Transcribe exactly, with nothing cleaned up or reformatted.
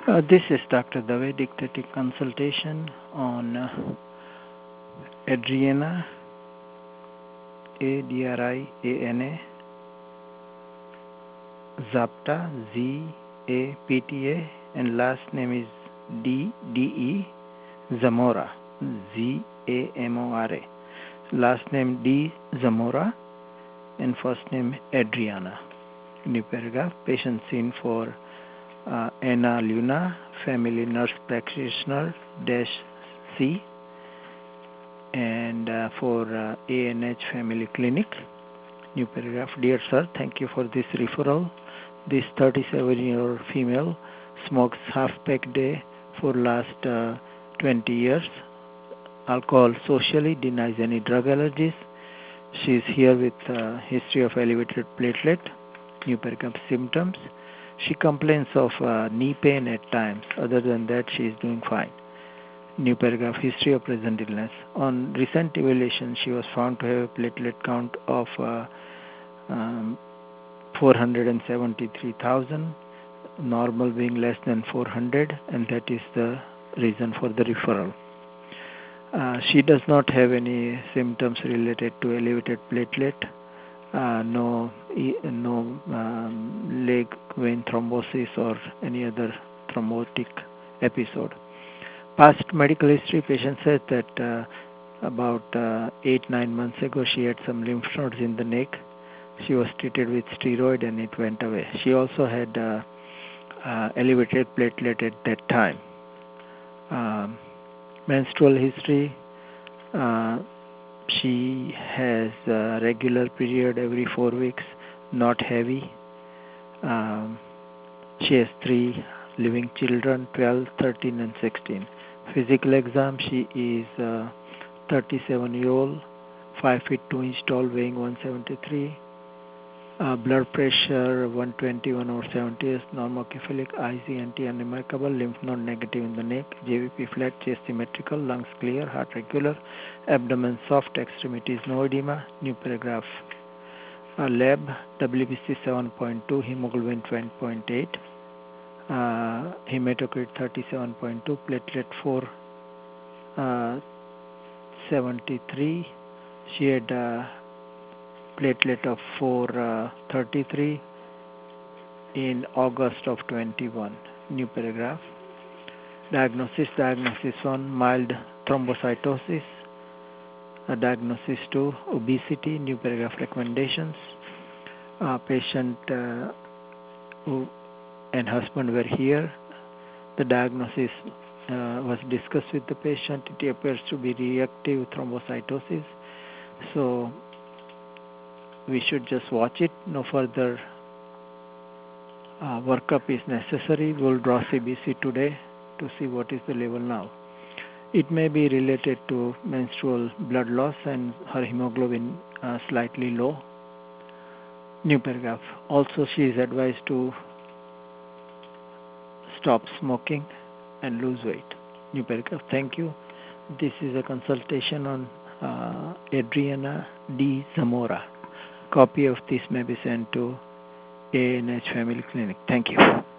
Uh, this is Doctor Dave dictating consultation on uh, Adriana, A D R I A N A, Zapta, Z A P T A, and last name is D D E, Zamora, Z A M O R A. Last name D Zamora, and first name Adriana. New paragraph, patient seen for uh, Anna Luna, family nurse practitioner, dash C, and uh, for uh, A N H Family Clinic. New paragraph, dear sir, thank you for this referral. This thirty-seven-year-old female smokes half pack day for last uh, twenty years. Alcohol socially, denies any drug allergies. She is here with uh, history of elevated platelet. New paragraph, symptoms. She complains of uh, knee pain at times. Other than that, she is doing fine. New paragraph, history of present illness. On recent evaluation, she was found to have a platelet count of uh, um, four hundred seventy-three thousand, normal being less than four hundred, and that is the reason for the referral. Uh, she does not have any symptoms related to elevated platelet, uh, no no um, leg vein thrombosis or any other thrombotic episode. Past medical history, patient said that uh, about uh, eight, nine months ago she had some lymph nodes in the neck. She was treated with steroid and it went away. She also had uh, uh, elevated platelet at that time. Um, menstrual history, uh, she has a regular period every four weeks, not heavy. Um, she has three living children, twelve, thirteen, and sixteen. Physical exam, she is uh, thirty-seven-year-old, five feet two inch tall, weighing one seventy-three. Uh, blood pressure one twenty-one over seventy is normocephalic, I C anti-unremarkable, lymph node negative in the neck, J V P flat, chest symmetrical, lungs clear, heart regular, abdomen soft, extremities no edema. New paragraph. Uh, lab, W B C seven point two, hemoglobin twenty point eight, uh, hematocrit thirty-seven point two, platelet four seventy-three. She had uh, platelet of four thirty-three in August of twenty-one. New paragraph. Diagnosis, diagnosis one, mild thrombocytosis. A diagnosis two, obesity. New paragraph, recommendations. Uh, patient uh, who and husband were here. The diagnosis uh, was discussed with the patient. It appears to be reactive thrombocytosis. So we should just watch it. No further uh, workup is necessary. We'll draw C B C today to see what is the level now. It may be related to menstrual blood loss and her hemoglobin uh, slightly low. New paragraph. Also, she is advised to stop smoking and lose weight. New paragraph. Thank you. This is a consultation on uh, Adriana D. Zamora. Copy of this may be sent to A N H Family Clinic. Thank you.